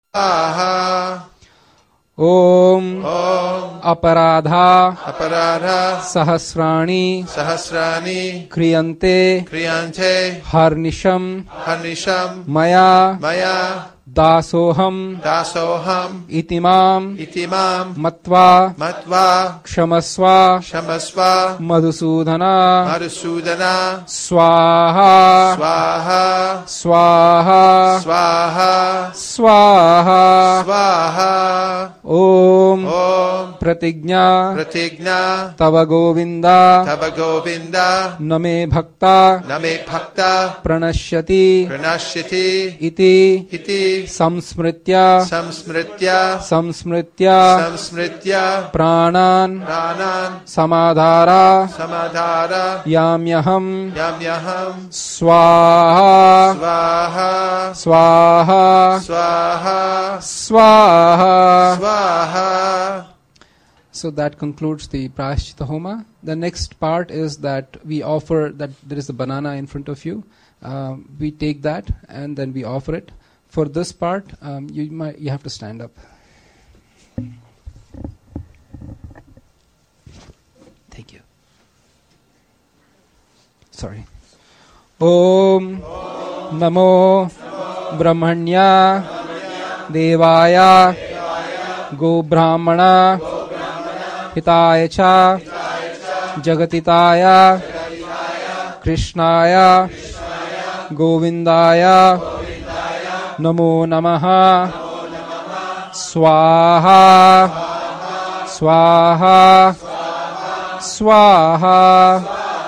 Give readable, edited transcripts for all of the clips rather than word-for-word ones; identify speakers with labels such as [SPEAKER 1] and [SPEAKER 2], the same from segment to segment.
[SPEAKER 1] ओम अपराधा सहस्राणि क्रियन्ते हर्निशं मया दासोहम इतिमाम मत्वा क्षमस्व मधुसूदना स्वाहा स्वाहा स्वाहा ओम प्रतिज्ञा तव गोविंदा न मे भक्ता प्रणश्यति इति संस्मृत्य प्राणान् समाधारा याम्यहम् स्वाहा स्वाहा स्वाहा. So that concludes the Prayaschitta Homa. The next part is that we offer, that there is a banana in front of you. We take that and then we offer it. For this part, you have to stand up. Thank you. Sorry. Om Namo Brahmanya Devaya Go Brahmana Hitaya Cha Jagatitaya Krishnaya Govindaya Namo Namaha Swaha Swaha Swaha.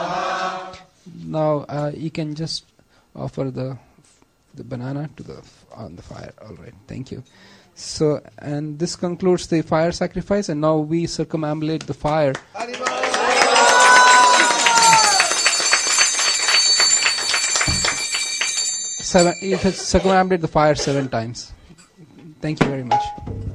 [SPEAKER 1] Now you can just offer the banana on the fire. All right, thank you. So, and this concludes the fire sacrifice, and now we circumambulate the fire. You should circumambulate the fire 7 times. Thank you very much.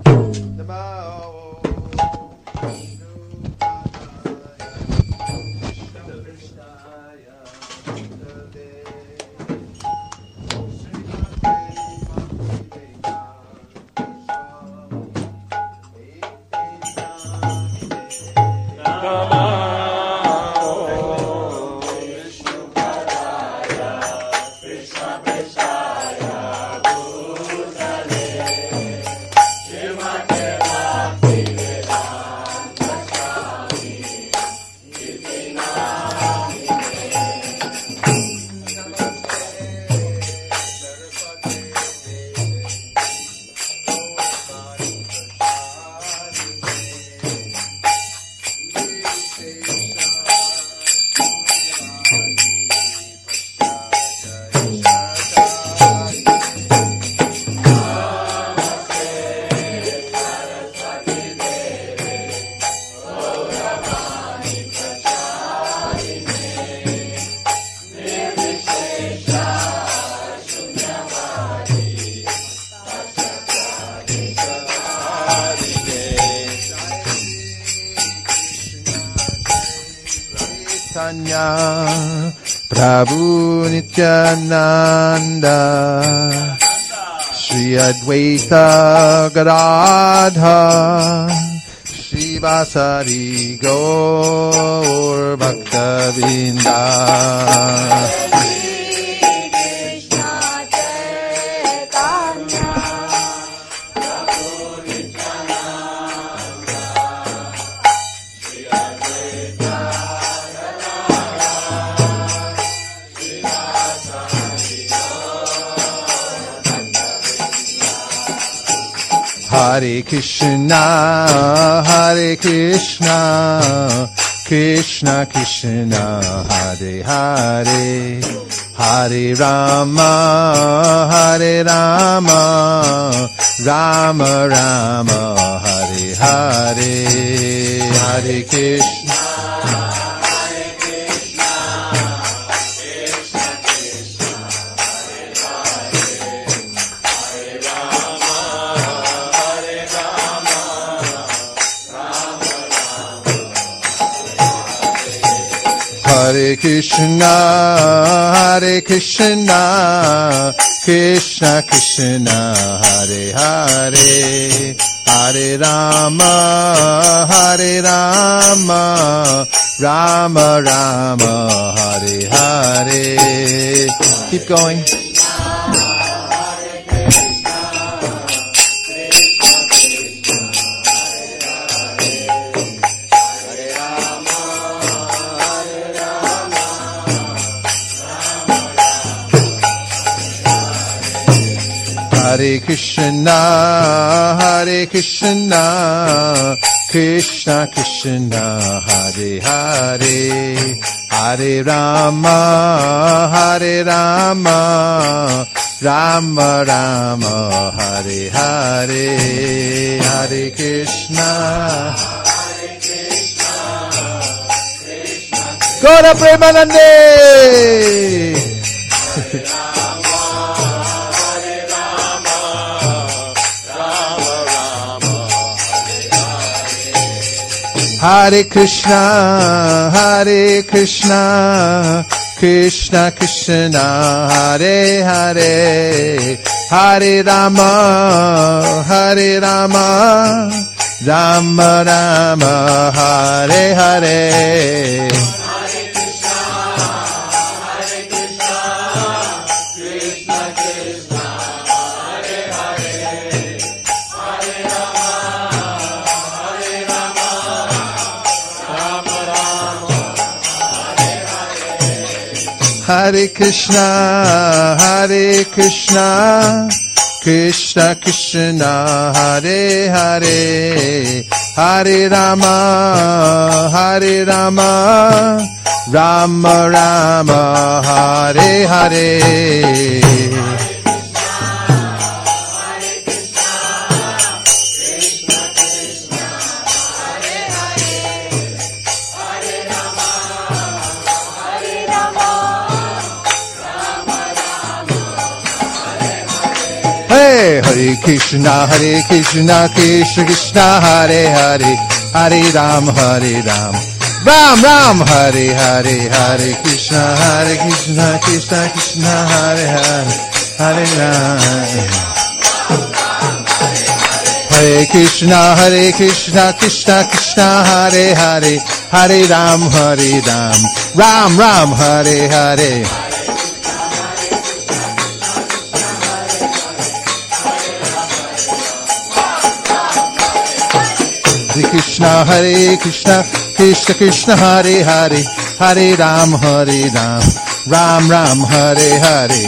[SPEAKER 2] Prabhu Nityananda Shri Advaita Gadadhar Shri Vasari Gaur Bhakta Vrinda. Hare Krishna, Krishna Krishna, Hare Hare, Hare Rama, Rama Rama, Hare Hare, Hare Krishna. Hare Krishna, Hare Krishna, Krishna Krishna, Hare Hare, Hare Rama, Hare Rama, Rama Rama, Hare Hare. Keep going. Hare Krishna, Hare Krishna, Krishna Krishna, Hare Hare, Hare Rama, Hare Rama, Rama Rama, Hare Hare, Hare Krishna. Gaura Premanande. Hare Krishna, Hare Krishna, Krishna Krishna, Hare Hare, Hare Rama, Hare Rama, Rama Rama, Hare Hare. Hare Krishna, Hare Krishna, Krishna Krishna, Hare Hare, Hare Rama, Hare Rama, Rama Rama, Hare Hare. Hare Krishna, Hare Krishna, Krishna Krishna, Hare Hare, Hare Ram, Ram Ram, Hare Hare, Hare Krishna, Krishna Krishna, Hare Hare, Hare Ram. Hare Krishna, Krishna Krishna, Hare Hare, Hare Ram, Ram Ram, Hare Hare. Hare Krishna, Krishna Krishna, Hare Hare, Hare Ram, Ram Ram, Hare Hare.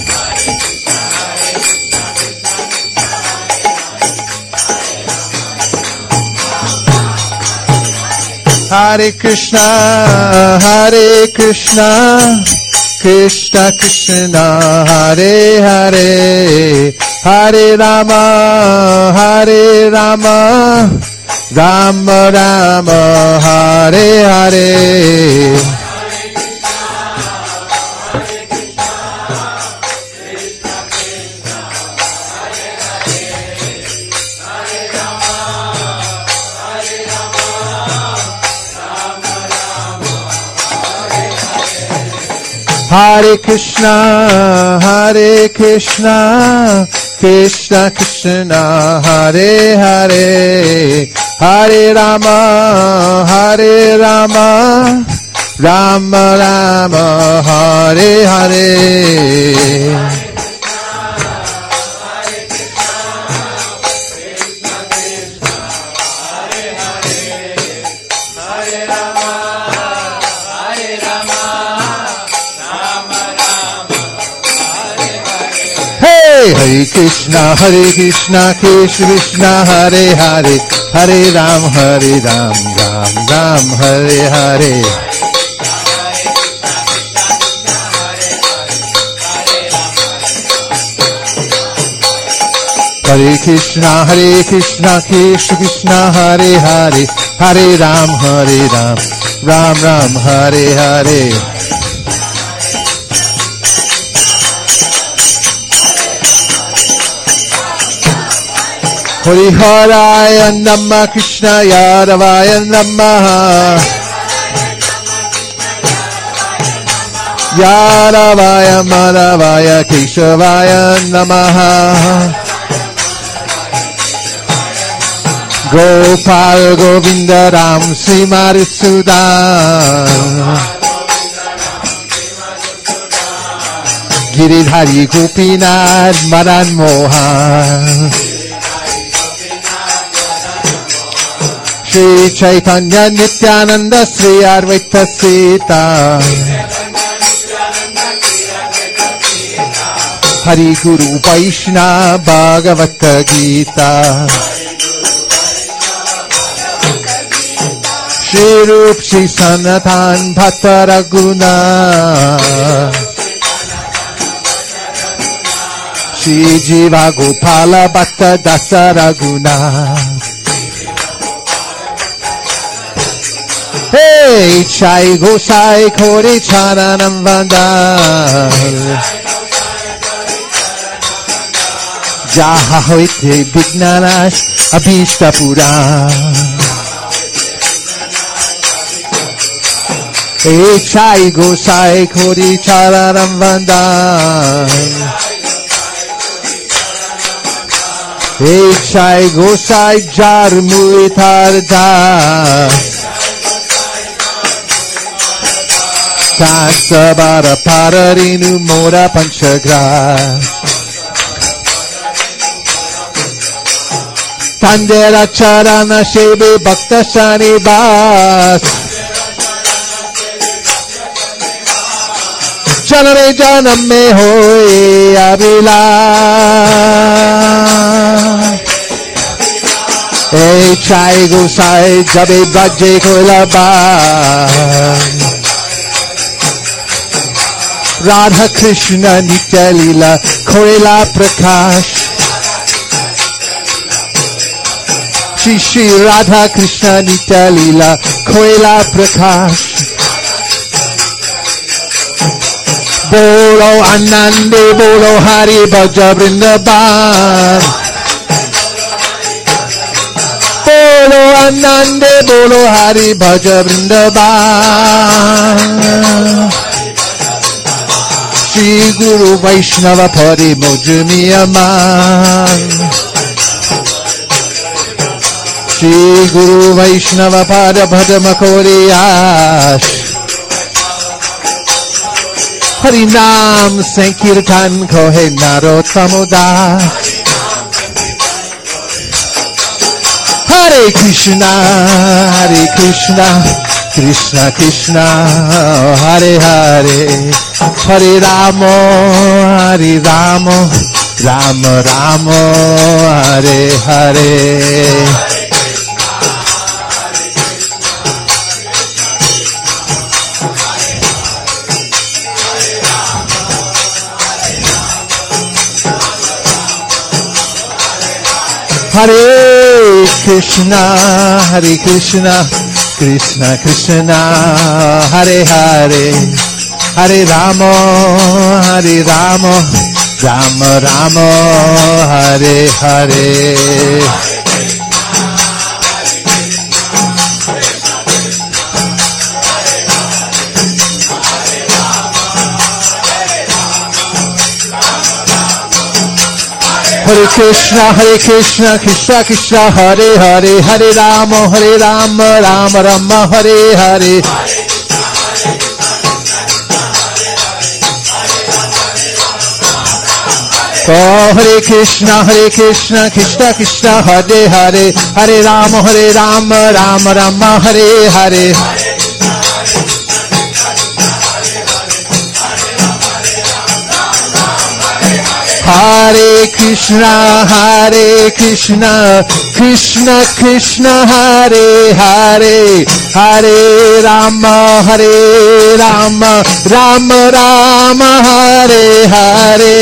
[SPEAKER 2] Hare Krishna, Krishna Krishna, Hare Hare, Hare Rama, Rama Rama, Hare Hare. Hare Krishna, Krishna Krishna, Hare Hare, Hare Rama, Rama Rama, Hare Hare. Hare Krishna, Krishna Krishna, Hare Hare, Hare Ram, Ram Ram, Hare Hare. Hare Krishna, Krishna Krishna, Hare Hare, Hare Ram, Ram Ram, Hare Hare. Hari Haraya Namah, Krishna Yadavaya Namah. Yadavaya Madhavaya Keshavaya Namaha. Gopal Govinda Ram Sri Madhusudan. Giridhari Gopinath Madan Mohan. Shri Chaitanya Nityananda Sri Advaita Sita. Hari Guru Vaishnava Bhagavata Gita. Shri Rup Shri Sanatan Bhatta Raghunatha. Shri Jiva Gopala Bhatta Dasa Raghunatha. Hey, Chai Gosai Kori Charanam Vandal. Jaha Hoite Vignanash Abhishta Puran. Hey, Chai Gosai Kori Charanam Vandal. Hey, Chai Gosai Jar Mulitar Das. Tansabara Pararinu Mora Panchagras. Tandera Charana Shebe Bhakta Shanibas. Janare Janam Me Hoye Abhilash. Hey, Chai Gosai Jabe Bhaje Kolabas. Radha Krishna Nitya Leela Korela Prakash. Shri Shri Radha Krishna Nitya Leela Korela Prakash. Bolo Anande Bolo Hari Bhaja Vrindavan. Bolo Anande Bolo Hari Bhaja Vrindavan. Shri Guru Vaishnava Pari Mojamiyaman. Shri Guru Vaishnava Pada Bhadamakoriyash. Hari Nam Sankirtan Kohe Narottamada. Hare Krishna, Hare Krishna, Krishna Krishna, Hare Hare, Hare Rama, Hare Rama, Rama Rama, Hare Hare. Hare Krishna, Hare Krishna, Krishna Krishna, Hare Hare, Hare Rama, Hare Rama, Rama Rama, Hare Hare. Hare Krishna, Krishna Krishna, Hare Hare, Hare Rama, Rama Rama, Hare Hare. Oh, Hare Krishna, Krishna Krishna, Hare Hare, Hare Rama, Rama Rama, Hare Hare. Hare Krishna, Krishna Krishna, Hare Hare, Hare Rama, Rama Rama, Hare Hare.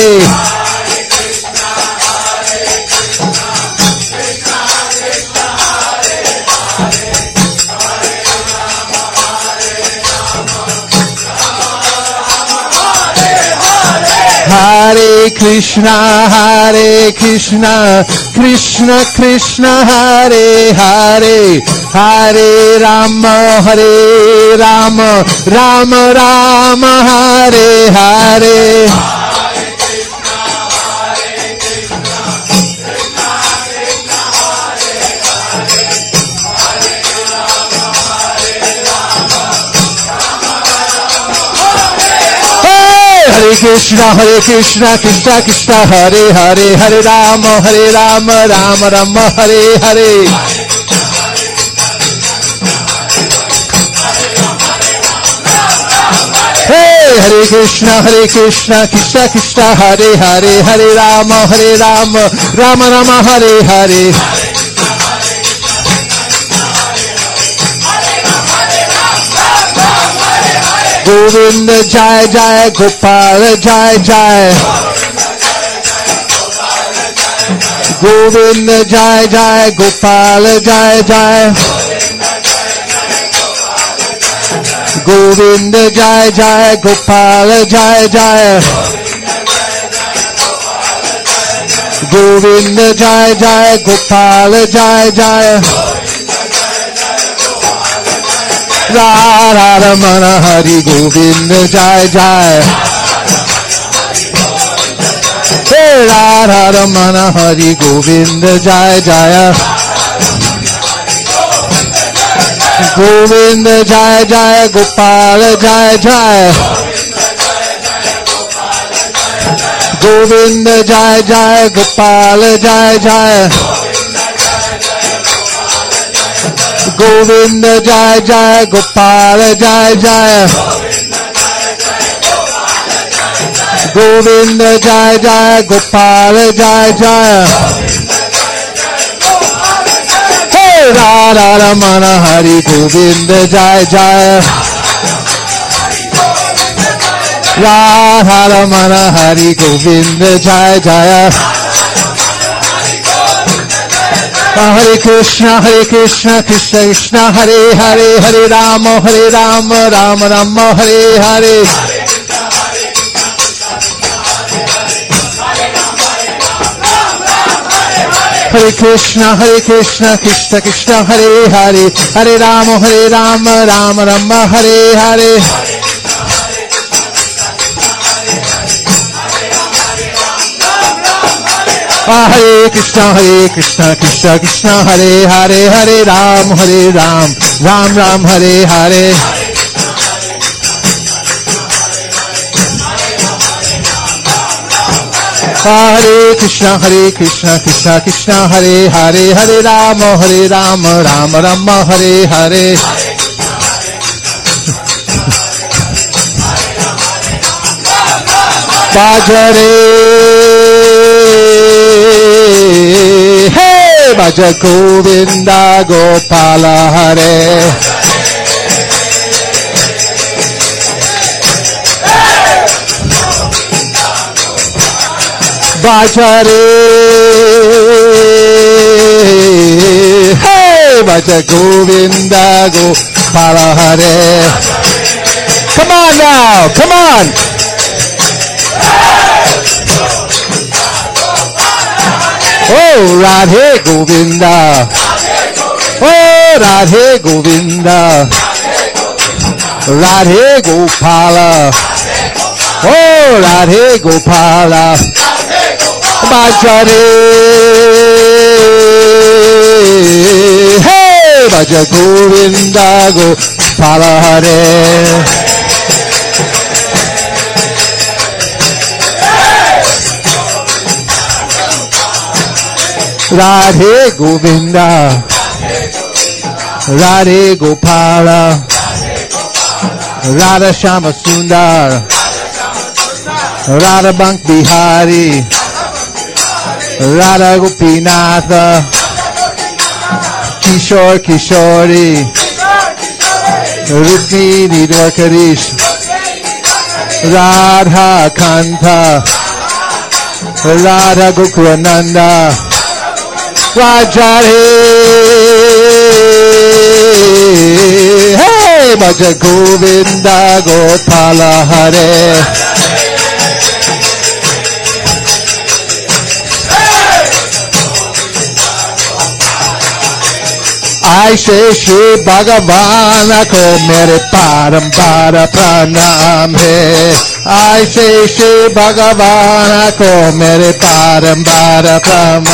[SPEAKER 2] Hare Hare Krishna, Krishna Krishna, Hare Hare, Hare Rama, Rama Rama, Hare Hare. Hare Krishna, Krishna Krishna, Hare Hare, Hare Rama, Rama Rama, Hare Hare. Hey, Hare Krishna, Krishna Krishna, Hare Hare, Hare Rama, Rama Rama, Hare Hare. Govinda Jai Jai, Gopal Jai Jai. Govinda Jai Jai, Gopal Jai Jai. Govinda Jai Jai, Gopal Jai Jai. Govinda Jai Jai, Gopal Jai Jai. Radha Ramana Hari Govinda Jai Jai. Hey Radha Ramana Hari Govinda Jai Jai. Govinda Jai Jai, Gopal Jai Jai. Govinda Jai Jai, Gopal Jai Jai. Govinda Jai Jai, Gopal Jai Jai. Govinda Jai Jai, Gopal Jai Jai. Hey Radha Ramana Hari Govinda Jai Jai. Radha Ramana Hari Govinda Jai Jai. Hare Krishna, Krishna Krishna, Hare Hare, Hare Rama, Rama Rama, Hare Hare. Hare Krishna, Krishna Krishna, Hare Hare, Hare Rama, Rama Rama, Hare Hare. Hare Krishna, Krishna Krishna, Hare Hare, Hare Ram, Ram Ram, Hare Hare. Hare Krishna, Krishna Hare Hare, Hare Ram, Ram Ram, Hare Hare. Bajare, hey, Bhaja Govinda Gopala Hare. Bajare, hey, Bhaja Govinda Gopala Hare. Come on now, come on. Oh, Radhe Govinda. Oh, Radhe Govinda. Radhe Gopala. Oh, Radhe Gopala. Bajare. Hey, Bhaja Govinda Gopala Hare. Radhe Govinda, Radhe Gopala, Radha Shama Sundar, Radha Bank Bihari, Radha Gopinatha, Kishore Kishori, Rukmini Dwarkarish, Radha Kanta, Radha Gokulananda, Bajare, hey, Bhaja Govinda Gopala Hare. ऐसे श्री भगवान को मेरे बारंबार प्रणाम है। ऐसे श्री भगवान को मेरे बारंबार प्रणाम।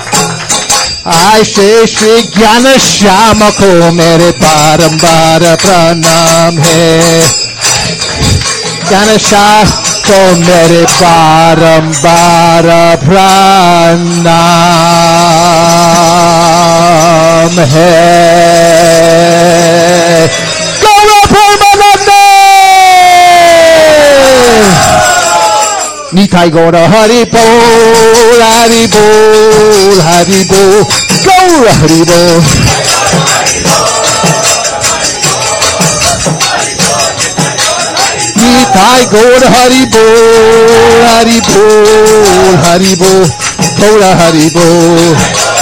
[SPEAKER 2] ऐसे श्री ज्ञान श्याम को मेरे बारंबार प्रणाम है। ज्ञान श्याम को मेरे बारंबार प्रणाम है। निताई गौर हरि बोल हरि बोल हरि बोल गौर हरि बोल। निताई गौर हरि बोल हरि बोल हरि बोल गौर हरि बोल।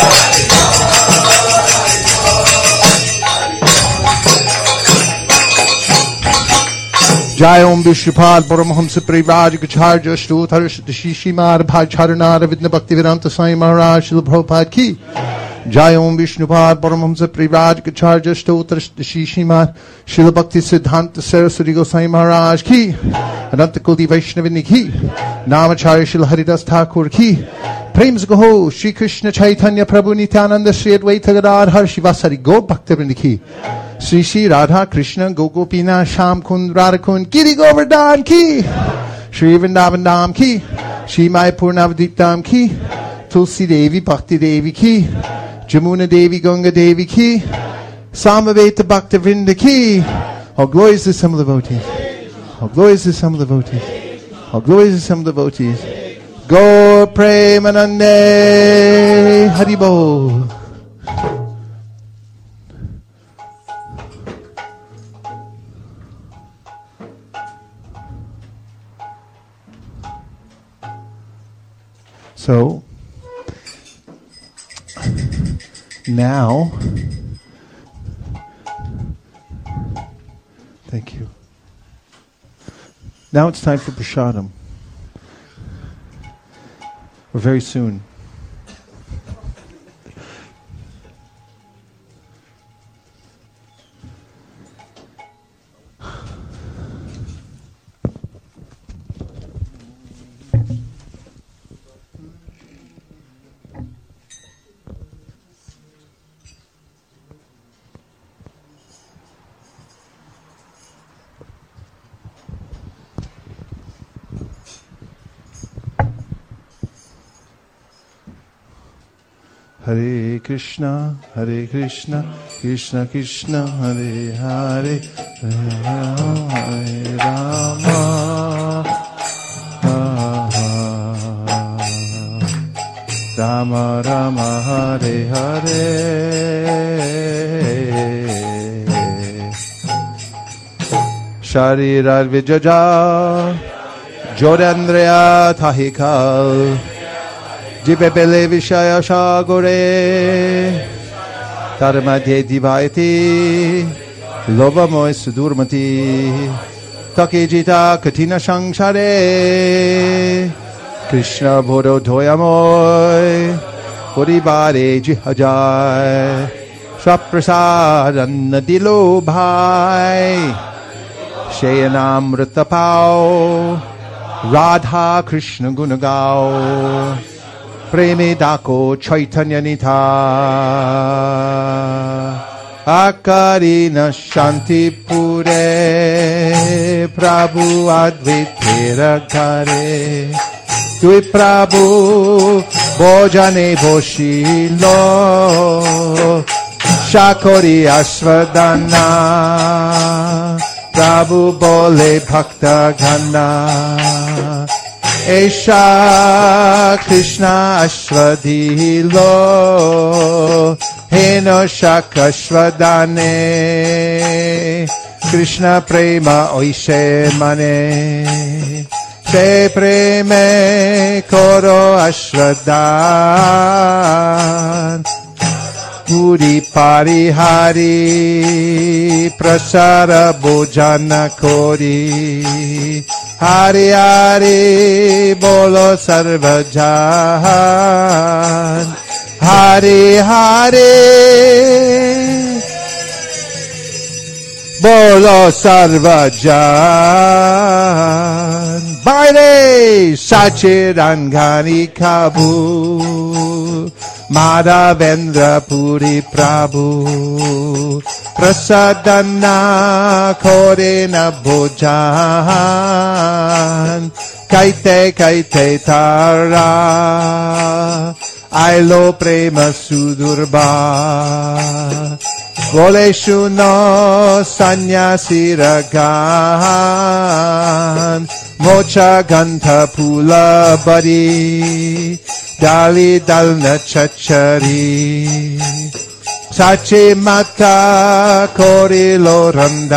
[SPEAKER 2] जय ओम विष्णुपाद परमहंस परिव्राजकाचार्य श्रीधर श्रीमार भाचारनार विघ्न भक्ति वेदांत स्वामी महाराज श्रील प्रभुपाद की जय। ओम विष्णुपाद परमहंस परिव्राजकाचार्य श्रीधर श्रीमार श्रील भक्ति सिद्धांत सरस्वती गोसाई महाराज की अनंत कोटि वैष्णविनी की नामाचार्य श्री हरिदास ठाकुर की। प्रेम से कहो श्री कृष्ण चैतन्य प्रभु नित्यानंद श्री अद्वैत गदाधर शिवासादि गौर भक्तवृंद की। श्री श्री राधा कृष्ण गोपीनाथ श्याम कुंद राधा कुंद गिरि गोवर्धन की। श्री वृंदावन धाम की। श्री मायपुर नवद्वीप धाम की। तुलसी देवी भक्ति देवी की। जमुना देवी गंगा देवी की। सामवेद भक्त वृंद की। How glorious is some of the devotees. How glorious is some of the devotees. How glorious is some of the devotees. Gaur Premanande Hari Bol. So now, thank you. Now it's time for prasadam. Or very soon. Hare Krishna, Krishna Krishna, Hare Hare, Hare Rama, Rama Rama, Hare Hare. Sharirar Vijaja, Jodandrea Tahikal, Jibebele Vishaya Shagore, Taramadhe Divayati, Lovamoy Sudurmati, Takejita Katina Shangshare, Krishna Bodo Doyamoy, Puribare Jihajai, Shaprasadan Dilo Bhai, Shayanamritapao, Radha Krishna Gunagao, Preme Dako Chaitanya Nitha, Akarina Shanti Pure, Prabhu Advaitera Kare, Tui Prabhu Bojane Boshilo, Shakori Ashwadana, Prabhu Bole Bhakta Ghana, Esha Krishna Ashwadhilo, Heno Shakashwadane, Krishna Prema Oishe Mane, She Preme Koro Ashwadan, Puri Parihari Prasara Bojana Kori, Hari Hari Bolo Sarvajan, Hari Hari Bolo Sarvajan Baile Sachirangani Kabu Madhavendra Puri Prabhu Prasadana Korena Bhojan Kaite Kaite Tara Ailo Prema Sudurba Voleshu no Sanyasi Ragan Mocha Gantha Pula Badi Dali Dalna Chachari Sachi Mata Korilo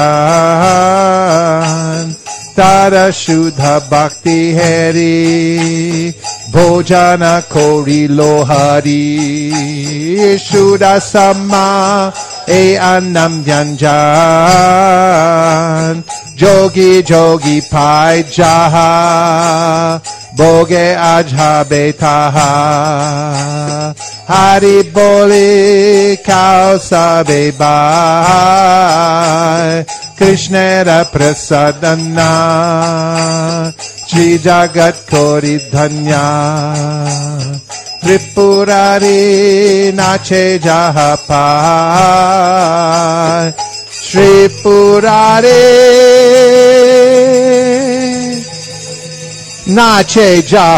[SPEAKER 2] Randan Tara Shuddha Bhakti Hari Bhojana Korilo Hari Shuddha Sama E Annam Vyanjan Jogi Jogi Pai Jaha Boge Ajha Betaha Hari Boli Kao Sabe Bai Krishnera Prasadana Shri Jagat Kori Dhanya Tripurari Nache Jahapai Shri Purari Nache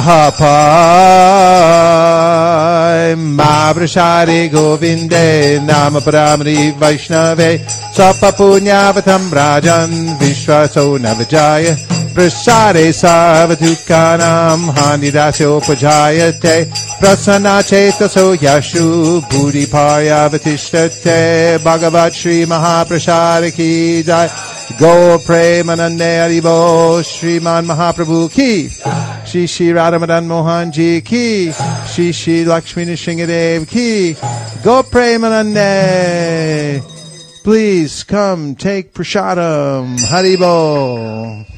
[SPEAKER 2] Jahapai Mavrashari Govinde Nama Paramri Vaishnave Sapa Punyavatam Rajan Vishwaso Navajaya Prasare Sarvatukanam Hanidasyo Pajayate Prasana Chetaso Yashu Buddhi Paryavatishtate Bhagavat Shri Mahaprasari Ki Jai Gaur Premanande Haribo Shriman Mahaprabhu Ki Shri Shri Radhamadan Mohan Ji Ki Shri Shri Lakshmi Nrsingadev Ki Gaur Premanande. Please come take prasadam. Haribo.